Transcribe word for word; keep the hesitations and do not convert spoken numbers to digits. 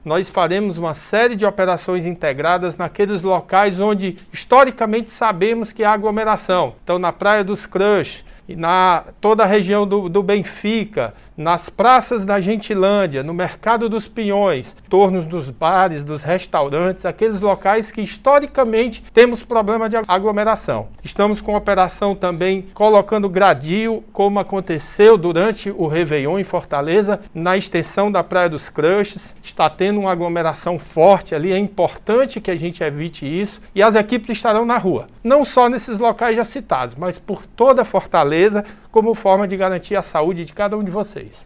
Nós faremos uma série de operações integradas naqueles locais onde historicamente sabemos que há aglomeração. Então, na Praia dos Crush, na toda a região do, do Benfica, nas praças da Gentilândia, no Mercado dos Pinhões, tornos dos bares, dos restaurantes, aqueles locais que historicamente temos problema de aglomeração. Estamos com operação também colocando gradil, como aconteceu durante o Réveillon em Fortaleza, na extensão da Praia dos Crushes. Está tendo uma aglomeração forte ali, é importante que a gente evite isso, e as equipes estarão na rua, não só nesses locais já citados, mas por toda Fortaleza, como forma de garantir a saúde de cada um de vocês.